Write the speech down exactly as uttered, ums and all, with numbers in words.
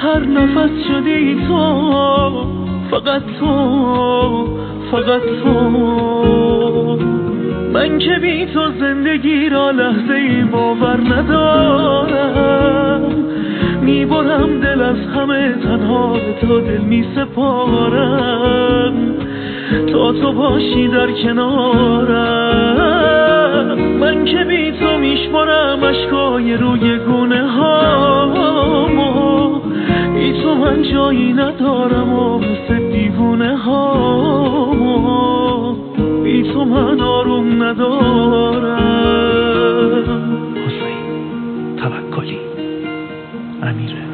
هر نفس شدی تو، فقط تو، فقط تو. من که بی تو زندگی را لحظه ای باور ندارم، میبرم دل از همه، تنها به تو دل میسپارم، تا تو باشی در کنارم. من که بی تو میشمارم اشکای روی گونه هامو، بی تو من جایی ندارم و مثل دیوونه هامو، بی تو من آروم ندارم. حسین توکلی، امیره.